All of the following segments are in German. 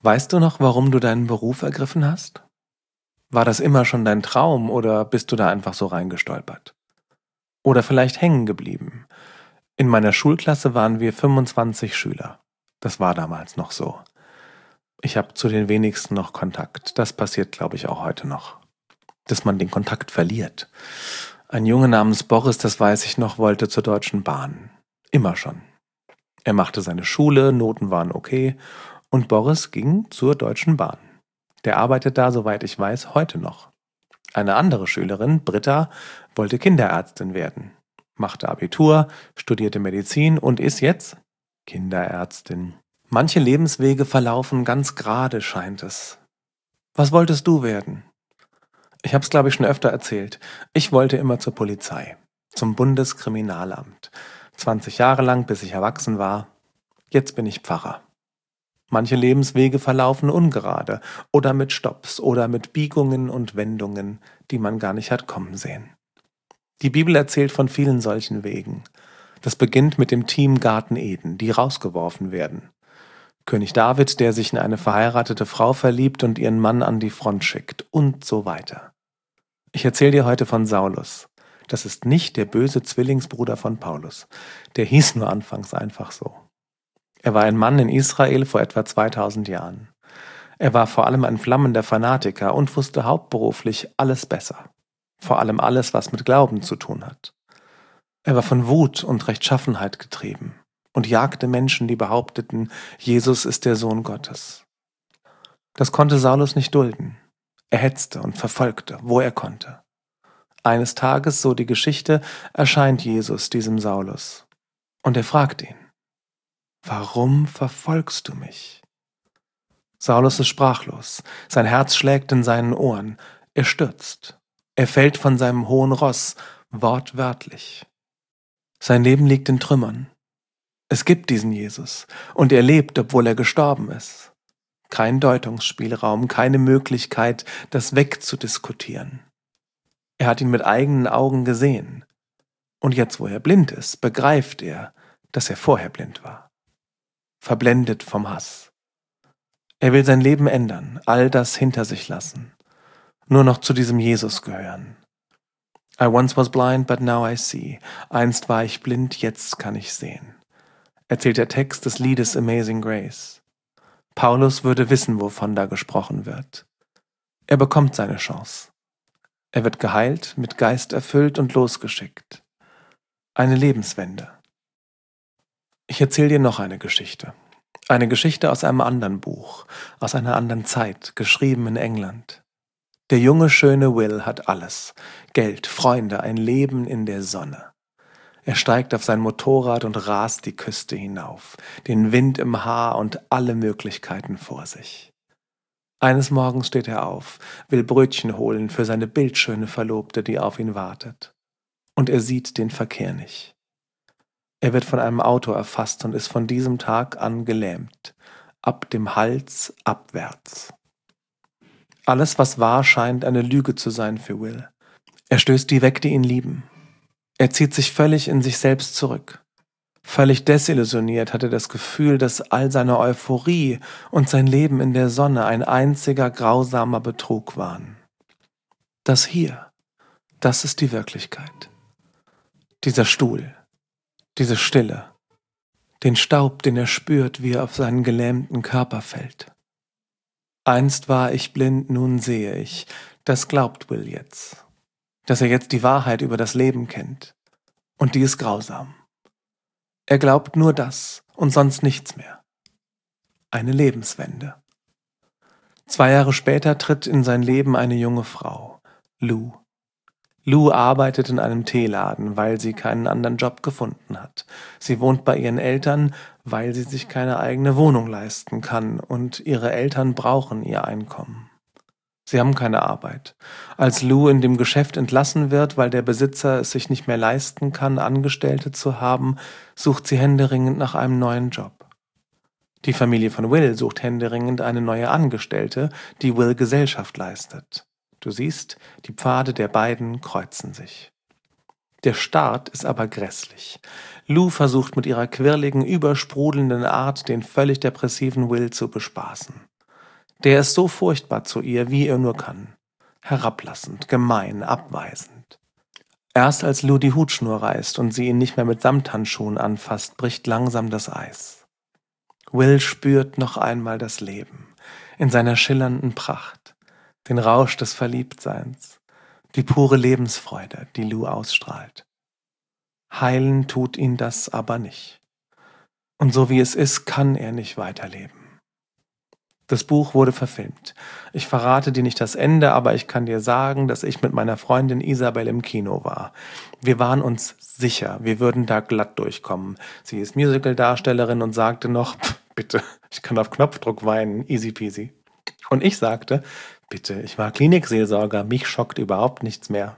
Weißt du noch, warum du deinen Beruf ergriffen hast? War das immer schon dein Traum oder bist du da einfach so reingestolpert? Oder vielleicht hängen geblieben? In meiner Schulklasse waren wir 25 Schüler. Das war damals noch so. Ich habe zu den wenigsten noch Kontakt. Das passiert, glaube ich, auch heute noch. Dass man den Kontakt verliert. Ein Junge namens Boris, das weiß ich noch, wollte zur Deutschen Bahn. Immer schon. Er machte seine Schule, Noten waren okay und Boris ging zur Deutschen Bahn. Der arbeitet da, soweit ich weiß, heute noch. Eine andere Schülerin, Britta, wollte Kinderärztin werden, machte Abitur, studierte Medizin und ist jetzt Kinderärztin. Manche Lebenswege verlaufen ganz gerade, scheint es. Was wolltest du werden? Ich habe es, glaube ich, schon öfter erzählt. Ich wollte immer zur Polizei, zum Bundeskriminalamt. 20 Jahre lang, bis ich erwachsen war. Jetzt bin ich Pfarrer. Manche Lebenswege verlaufen ungerade oder mit Stopps oder mit Biegungen und Wendungen, die man gar nicht hat kommen sehen. Die Bibel erzählt von vielen solchen Wegen. Das beginnt mit dem Team Garten Eden, die rausgeworfen werden. König David, der sich in eine verheiratete Frau verliebt und ihren Mann an die Front schickt und so weiter. Ich erzähle dir heute von Saulus. Das ist nicht der böse Zwillingsbruder von Paulus. Der hieß nur anfangs einfach so. Er war ein Mann in Israel vor etwa 2000 Jahren. Er war vor allem ein flammender Fanatiker und wusste hauptberuflich alles besser. Vor allem alles, was mit Glauben zu tun hat. Er war von Wut und Rechtschaffenheit getrieben und jagte Menschen, die behaupteten, Jesus ist der Sohn Gottes. Das konnte Saulus nicht dulden. Er hetzte und verfolgte, wo er konnte. Eines Tages, so die Geschichte, erscheint Jesus diesem Saulus. Und er fragt ihn: Warum verfolgst du mich? Saulus ist sprachlos. Sein Herz schlägt in seinen Ohren. Er stürzt. Er fällt von seinem hohen Ross, wortwörtlich. Sein Leben liegt in Trümmern. Es gibt diesen Jesus und er lebt, obwohl er gestorben ist. Kein Deutungsspielraum, keine Möglichkeit, das wegzudiskutieren. Er hat ihn mit eigenen Augen gesehen. Und jetzt, wo er blind ist, begreift er, dass er vorher blind war. Verblendet vom Hass. Er will sein Leben ändern, all das hinter sich lassen. Nur noch zu diesem Jesus gehören. I once was blind, but now I see. Einst war ich blind, jetzt kann ich sehen. Erzählt der Text des Liedes Amazing Grace. Paulus würde wissen, wovon da gesprochen wird. Er bekommt seine Chance. Er wird geheilt, mit Geist erfüllt und losgeschickt. Eine Lebenswende. Ich erzähle dir noch eine Geschichte. Eine Geschichte aus einem anderen Buch, aus einer anderen Zeit, geschrieben in England. Der junge, schöne Will hat alles. Geld, Freunde, ein Leben in der Sonne. Er steigt auf sein Motorrad und rast die Küste hinauf, den Wind im Haar und alle Möglichkeiten vor sich. Eines Morgens steht er auf, will Brötchen holen für seine bildschöne Verlobte, die auf ihn wartet. Und er sieht den Verkehr nicht. Er wird von einem Auto erfasst und ist von diesem Tag an gelähmt, ab dem Hals abwärts. Alles, was war, scheint eine Lüge zu sein für Will. Er stößt die weg, die ihn lieben. Er zieht sich völlig in sich selbst zurück. Völlig desillusioniert hat er das Gefühl, dass all seine Euphorie und sein Leben in der Sonne ein einziger grausamer Betrug waren. Das hier, das ist die Wirklichkeit. Dieser Stuhl, diese Stille, den Staub, den er spürt, wie er auf seinen gelähmten Körper fällt. Einst war ich blind, nun sehe ich. Das glaubt Will jetzt. Dass er jetzt die Wahrheit über das Leben kennt. Und die ist grausam. Er glaubt nur das und sonst nichts mehr. Eine Lebenswende. 2 Jahre später tritt in sein Leben eine junge Frau, Lou. Lou arbeitet in einem Teeladen, weil sie keinen anderen Job gefunden hat. Sie wohnt bei ihren Eltern, weil sie sich keine eigene Wohnung leisten kann und ihre Eltern brauchen ihr Einkommen. Sie haben keine Arbeit. Als Lou in dem Geschäft entlassen wird, weil der Besitzer es sich nicht mehr leisten kann, Angestellte zu haben, sucht sie händeringend nach einem neuen Job. Die Familie von Will sucht händeringend eine neue Angestellte, die Will Gesellschaft leistet. Du siehst, die Pfade der beiden kreuzen sich. Der Start ist aber grässlich. Lou versucht mit ihrer quirligen, übersprudelnden Art, den völlig depressiven Will zu bespaßen. Der ist so furchtbar zu ihr, wie er nur kann. Herablassend, gemein, abweisend. Erst als Lou die Hutschnur reißt und sie ihn nicht mehr mit Samthandschuhen anfasst, bricht langsam das Eis. Will spürt noch einmal das Leben in seiner schillernden Pracht, den Rausch des Verliebtseins, die pure Lebensfreude, die Lou ausstrahlt. Heilen tut ihn das aber nicht. Und so wie es ist, kann er nicht weiterleben. Das Buch wurde verfilmt. Ich verrate dir nicht das Ende, aber ich kann dir sagen, dass ich mit meiner Freundin Isabel im Kino war. Wir waren uns sicher, wir würden da glatt durchkommen. Sie ist Musical-Darstellerin und sagte noch, bitte, ich kann auf Knopfdruck weinen, easy peasy. Und ich sagte, bitte, ich war Klinikseelsorger, mich schockt überhaupt nichts mehr.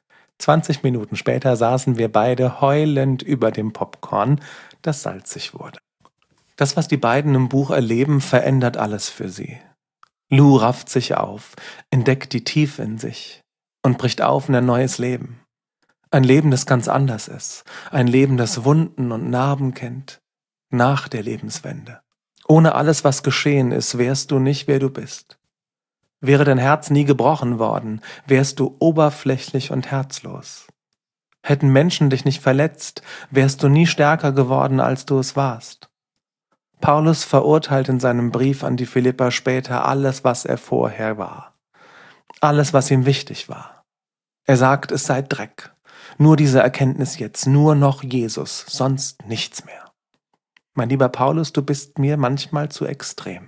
20 Minuten später saßen wir beide heulend über dem Popcorn, das salzig wurde. Das, was die beiden im Buch erleben, verändert alles für sie. Lou rafft sich auf, entdeckt die Tiefe in sich und bricht auf in ein neues Leben. Ein Leben, das ganz anders ist. Ein Leben, das Wunden und Narben kennt. Nach der Lebenswende. Ohne alles, was geschehen ist, wärst du nicht, wer du bist. Wäre dein Herz nie gebrochen worden, wärst du oberflächlich und herzlos. Hätten Menschen dich nicht verletzt, wärst du nie stärker geworden, als du es warst. Paulus verurteilt in seinem Brief an die Philipper später alles, was er vorher war. Alles, was ihm wichtig war. Er sagt, es sei Dreck. Nur diese Erkenntnis jetzt, nur noch Jesus, sonst nichts mehr. Mein lieber Paulus, du bist mir manchmal zu extrem.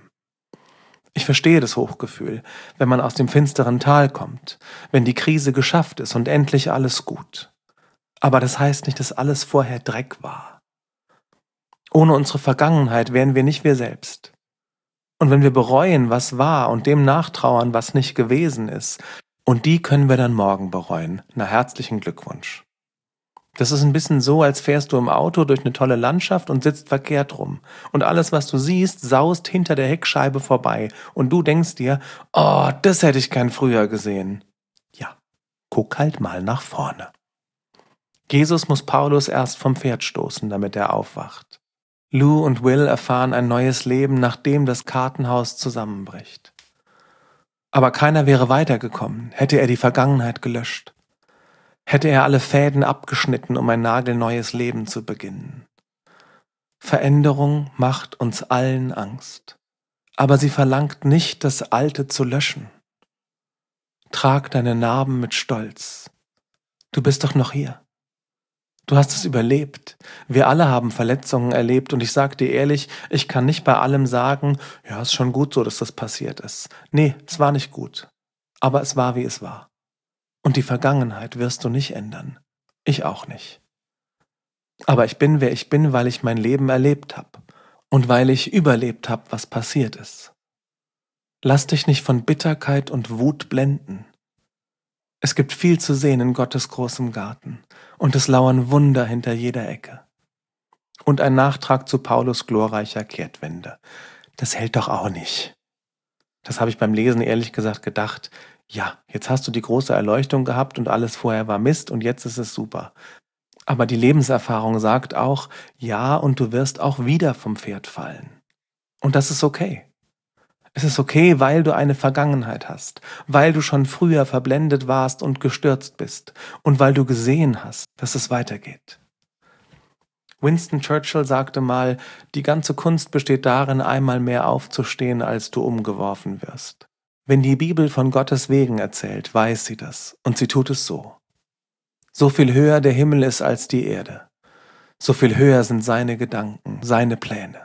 Ich verstehe das Hochgefühl, wenn man aus dem finsteren Tal kommt, wenn die Krise geschafft ist und endlich alles gut. Aber das heißt nicht, dass alles vorher Dreck war. Ohne unsere Vergangenheit wären wir nicht wir selbst. Und wenn wir bereuen, was war und dem nachtrauern, was nicht gewesen ist, und die können wir dann morgen bereuen, na herzlichen Glückwunsch. Das ist ein bisschen so, als fährst du im Auto durch eine tolle Landschaft und sitzt verkehrt rum. Und alles, was du siehst, saust hinter der Heckscheibe vorbei. Und du denkst dir, oh, das hätte ich gern früher gesehen. Ja, guck halt mal nach vorne. Jesus muss Paulus erst vom Pferd stoßen, damit er aufwacht. Lou und Will erfahren ein neues Leben, nachdem das Kartenhaus zusammenbricht. Aber keiner wäre weitergekommen, hätte er die Vergangenheit gelöscht. Hätte er alle Fäden abgeschnitten, um ein nagelneues Leben zu beginnen. Veränderung macht uns allen Angst. Aber sie verlangt nicht, das Alte zu löschen. Trag deine Narben mit Stolz. Du bist doch noch hier. Du hast es überlebt. Wir alle haben Verletzungen erlebt und ich sag dir ehrlich, ich kann nicht bei allem sagen, ja, ist schon gut so, dass das passiert ist. Nee, es war nicht gut. Aber es war, wie es war. Und die Vergangenheit wirst du nicht ändern. Ich auch nicht. Aber ich bin, wer ich bin, weil ich mein Leben erlebt habe. Und weil ich überlebt habe, was passiert ist. Lass dich nicht von Bitterkeit und Wut blenden. Es gibt viel zu sehen in Gottes großem Garten und es lauern Wunder hinter jeder Ecke. Und ein Nachtrag zu Paulus glorreicher Kehrtwende. Das hält doch auch nicht. Das habe ich beim Lesen ehrlich gesagt gedacht, ja, jetzt hast du die große Erleuchtung gehabt und alles vorher war Mist und jetzt ist es super. Aber die Lebenserfahrung sagt auch, ja, und du wirst auch wieder vom Pferd fallen. Und das ist okay. Es ist okay, weil du eine Vergangenheit hast, weil du schon früher verblendet warst und gestürzt bist und weil du gesehen hast, dass es weitergeht. Winston Churchill sagte mal, die ganze Kunst besteht darin, einmal mehr aufzustehen, als du umgeworfen wirst. Wenn die Bibel von Gottes Wegen erzählt, weiß sie das und sie tut es so. So viel höher der Himmel ist als die Erde, so viel höher sind seine Gedanken, seine Pläne.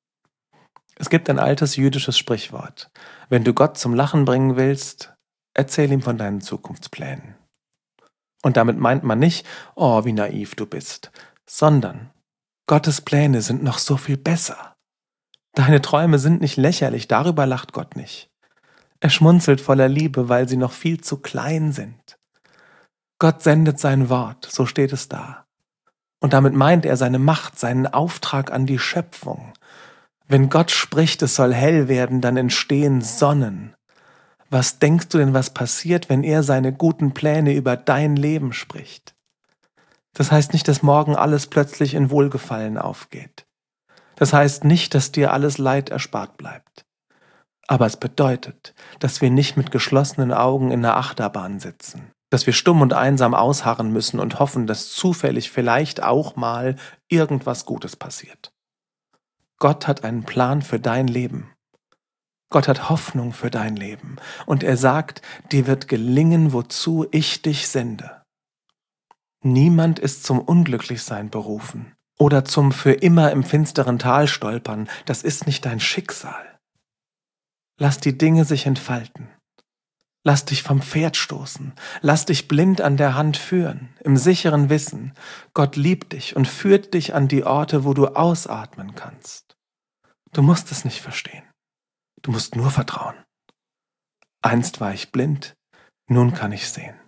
Es gibt ein altes jüdisches Sprichwort. Wenn du Gott zum Lachen bringen willst, erzähl ihm von deinen Zukunftsplänen. Und damit meint man nicht, oh, wie naiv du bist, sondern Gottes Pläne sind noch so viel besser. Deine Träume sind nicht lächerlich, darüber lacht Gott nicht. Er schmunzelt voller Liebe, weil sie noch viel zu klein sind. Gott sendet sein Wort, so steht es da. Und damit meint er seine Macht, seinen Auftrag an die Schöpfung. Wenn Gott spricht, es soll hell werden, dann entstehen Sonnen. Was denkst du denn, was passiert, wenn er seine guten Pläne über dein Leben spricht? Das heißt nicht, dass morgen alles plötzlich in Wohlgefallen aufgeht. Das heißt nicht, dass dir alles Leid erspart bleibt. Aber es bedeutet, dass wir nicht mit geschlossenen Augen in der Achterbahn sitzen, dass wir stumm und einsam ausharren müssen und hoffen, dass zufällig vielleicht auch mal irgendwas Gutes passiert. Gott hat einen Plan für dein Leben. Gott hat Hoffnung für dein Leben. Und er sagt, dir wird gelingen, wozu ich dich sende. Niemand ist zum Unglücklichsein berufen oder zum für immer im finsteren Tal stolpern. Das ist nicht dein Schicksal. Lass die Dinge sich entfalten. Lass dich vom Pferd stoßen. Lass dich blind an der Hand führen, im sicheren Wissen, Gott liebt dich und führt dich an die Orte, wo du ausatmen kannst. Du musst es nicht verstehen. Du musst nur vertrauen. Einst war ich blind, nun kann ich sehen.